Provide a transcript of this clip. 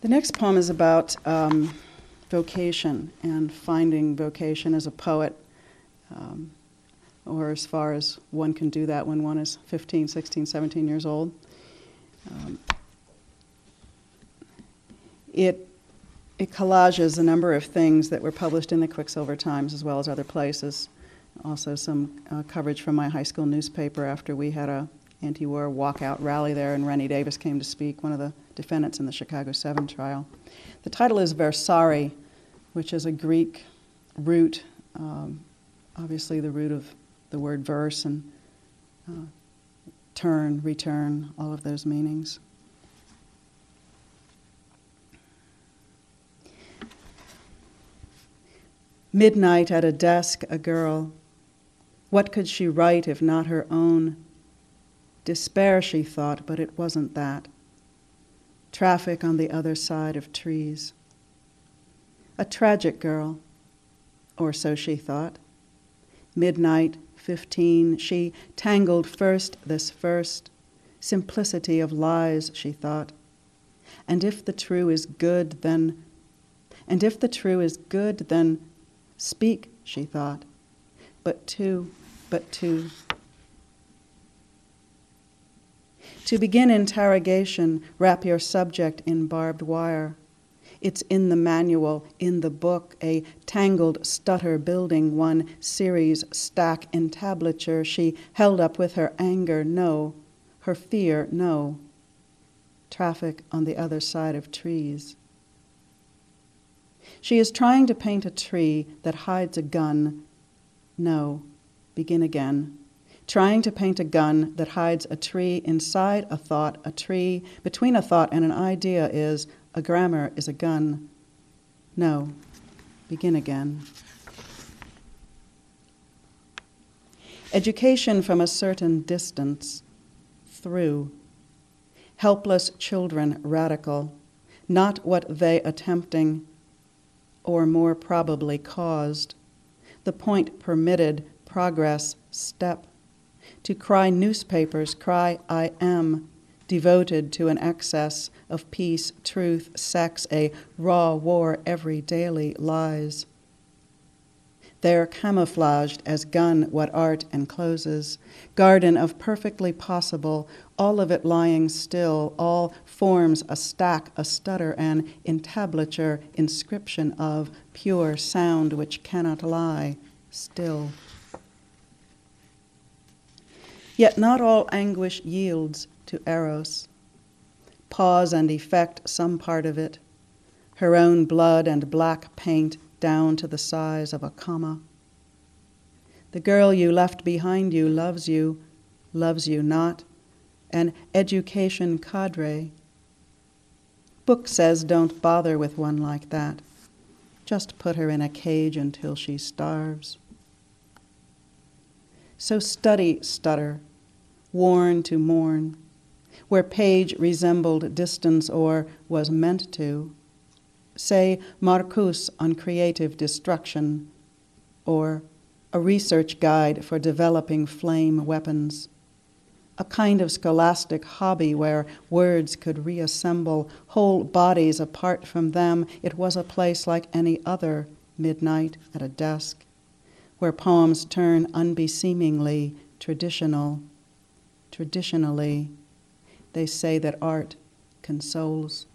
The next poem is about vocation and finding vocation as a poet, or as far as one can do that when one is 15, 16, 17 years old. It collages a number of things that were published in the Quicksilver Times as well as other places. Also some coverage from my high school newspaper after we had a anti-war walkout rally there and Rennie Davis came to speak, one of the defendants in the Chicago 7 trial. The title is Versari, which is a Greek root, obviously the root of the word verse and turn, return, all of those meanings. Midnight at a desk, a girl. What could she write if not her own? Despair, she thought, but it wasn't that. Traffic on the other side of trees. A tragic girl, or so she thought. Midnight, 15, she tangled first this first. Simplicity of lies, she thought. And if the true is good, then speak, she thought. But two. To begin interrogation, wrap your subject in barbed wire. It's in the manual, in the book, a tangled stutter building one series stack entablature. She held up with her anger, no. Her fear, no. Traffic on the other side of trees. She is trying to paint a tree that hides a gun. No. Begin again. Trying to paint a gun that hides a tree inside a thought, a tree. Between a thought and an idea is a grammar is a gun. No. Begin again. Education from a certain distance. Through. Helpless children, radical. Not what they attempting, or more probably caused. The point permitted, progress, step. To cry newspapers, cry I am, devoted to an excess of peace, truth, sex, a raw war every daily lies. They're camouflaged as gun what art encloses, garden of perfectly possible, all of it lying still, all forms a stack, a stutter, an entablature, inscription of pure sound which cannot lie, still. Yet not all anguish yields to Eros. Pause and effect some part of it, her own blood and black paint down to the size of a comma. The girl you left behind you loves you not, an education cadre. Book says don't bother with one like that. Just put her in a cage until she starves. So study stutter, worn to mourn, where page resembled distance or was meant to. Say Marcus on creative destruction, or a research guide for developing flame weapons. A kind of scholastic hobby where words could reassemble whole bodies apart from them. It was a place like any other, midnight at a desk, where poems turn unbeseemingly traditional. Traditionally, they say that art consoles.